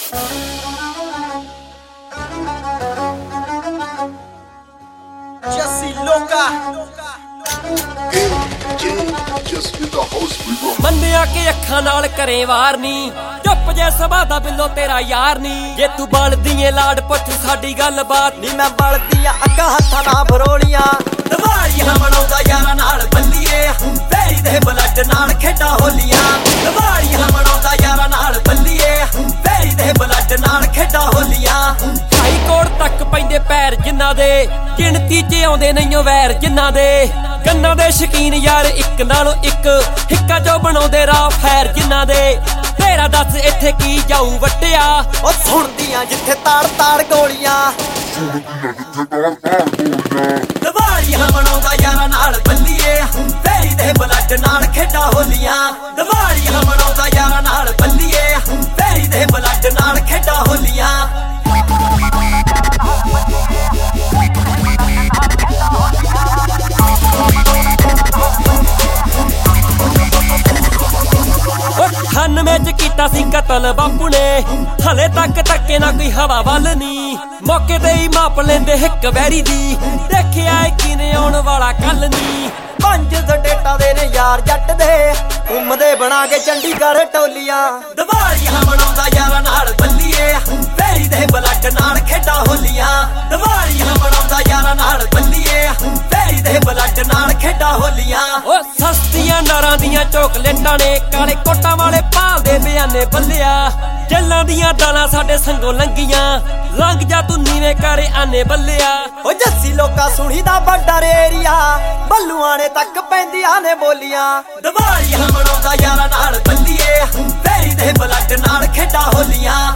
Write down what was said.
Jesse Loca ਮੰਨਿਆ ਕਿ ਅੱਖਾਂ ਨਾਲ ਕਰੇ ਵਾਰ ਨੀ ਚੁੱਪ ਜੇ ਸੁਭਾ ਦਾ ਬਿੱਲੋ ਤੇਰਾ ਯਾਰ ਨੀ ਜੇ ਤੂੰ ਬਲਦੀ ਏ ਲਾਡ ਪੁੱਛ ਸਾਡੀ ਗੱਲਬਾਤ ਨੀ ਮੈਂ ਬਲਦੀਆਂ ਅੱਖਾਂ ਹੱਥਾਂ ਨਾਲ ਫਰੋਲੀਆਂ ਦਿਵਾਲੀਆਂ ਮਨਾਉਂਦਾ ਯਾਰਾਂ ਨਾਲ ਬੱਲੀਏ ਵੈਰੀ ਦੇ ਬਲੱਡ ਨਾਲ ਖੇਡਾਂ ਹੋਲੀਆਂ ਦਿਵਾਲੀਆਂ ਮਨਾਉਂਦਾ ਯਾਰਾਂ ਨਾਲ ਬੱਲੀਏ ਵੈਰੀ ਦੇ ਬਲੱਡ ਨਾਲ ਖੇਡਾਂ ਹੋਲੀਆਂ ਹਾਈ ਕੋਰਟ ਤੱਕ ਪੈਂਦੇ ਪੈਰ ਜਿਨ੍ਹਾਂ ਦੇ ਗਿਣਤੀ 'ਚ ਆਉਂਦੇ ਨਹੀਂਓ ਵੈਰ ਜਿਨ੍ਹਾਂ ਦੇ ਕੰਨਾਂ ਦੇ ਸ਼ਕੀਨ ਯਾਰ ਇੱਕ ਨਾਲੋਂ ਇੱਕ ਹਿੱਕਾ ਜੋ ਬਣਾਉਂਦੇ ਰਾਹ ਫੈਰ ਜਿਨ੍ਹਾਂ ਦੇ ਤੇਰਾ ਦੱਸ ਇੱਥੇ ਕੀ ਜਾਊ ਵੱਟਿਆ ਉਹ ਸੁਣਦੀਆਂ ਜਿੱਥੇ ਤਾੜ ਤਾੜ ਗੋਲੀਆਂ ਦਿਵਾਲੀਆਂ ਮਨਾਉਂਦਾ ਯਾਰਾਂ ਨਾਲ ਬੱਲੀਏ ਵੈਰੀ ਦੇ ਬਲੱਡ ਨਾਲ ਖੇਡਾਂ ਹੋਲੀਆਂ ਦਿਵਾਲੀਆਂ ਮਨਾਉਂਦਾ ਯਾਰਾਂ ਨਾਲ ਬੱਲੀਏ ਵੈਰੀ ਦੇ ਬਲੱਡ ਨਾਲ ਖੇਡਾਂ ਹੋਲੀਆਂ ਖੰਨ ਵਿੱਚ ਕੀਤਾ ਸੀ ਕਤਲ ਬਾਪੂ ਨੇ ਹਲੇ ਤੱਕ ਧੱਕੇ ਨਾ ਕੋਈ ਹਵਾ ਵੱਲ ਨੀ ਮੌਕੇ ਤੇ ਹੀ ਮਾਪ ਲੈਂਦੇ ਹਿੱਕ ਵੈਰੀ ਦੀ ਦੇਖਿਆ ਕਿਨੇ ਆਉਣ ਵਾਲਾ ਕੱਲ ਨੀ 5 ਡੇਟਾ ਦੇ ਨੇ ਯਾਰ ਜੱਟ ਦੇ ਘੁੰਮਦੇ ਬਣਾ ਕੇ ਚੰਡੀਗੜ੍ਹ ਟੋਲੀਆਂ ਦਿਵਾਲੀਆਂ ਮਨਾਉਂਦਾ ਯਾਰਾਂ ਨਾਲ ਬੱਲੀਏ ਵੈਰੀ ਦੇ ਬਲੱਡ ਨਾਲ ਖੇਡਾਂ ਹੋਲੀਆਂ ਦਿਵਾਲੀਆਂ ਮਨਾਉਂਦਾ ਯਾਰਾਂ ਨਾਲ ਬੱਲੀਏ ਵੈਰੀ ਦੇ ਬਲੱਡ ਨਾਲ ਖੇਡਾਂ ਹੋਲੀਆਂ ਓ ਸਸਤੀਆਂ ਨਾਰਾਂ ਦੀਆਂ ਚੋਕਲੇਟਾਂ ਨੇ ਕਾਲੇ ਕੋਟਾਂ ਵਾਲੇ ਭਾਲਦੇ ਬਿਆਨੇ ਬੱਲਿਆ ਜੱਲਾਂ ਦੀਆਂ ਦਾਲਾਂ ਸਾਡੇ ਸੰਗੋਂ ਲੰਗੀਆਂ ਲੰਘ ਜਾ ਤੂੰ ਨੀਵੇਂ ਕਰੇ ਆਨੇ ਬੱਲਿਆ ਓ ਜੱਸੀ ਲੋਕਾਂ ਸੁਣੀ ਦਾ ਬਾਰਡਰ ਏਰੀਆ ਬੱਲੂਆਂ ਨੇ ਤੱਕ ਪੈਂਦੀਆਂ ਨੇ ਬੋਲੀਆਂ ਦਿਵਾਲੀਆਂ ਮਨਾਉਂਦਾ ਯਾਰਾਂ ਨਾਲ ਬੱਲੀਏ ਵੈਰੀ ਦੇ ਬਲੱਡ ਨਾਲ ਖੇਡਾਂ ਹੋਲੀਆਂ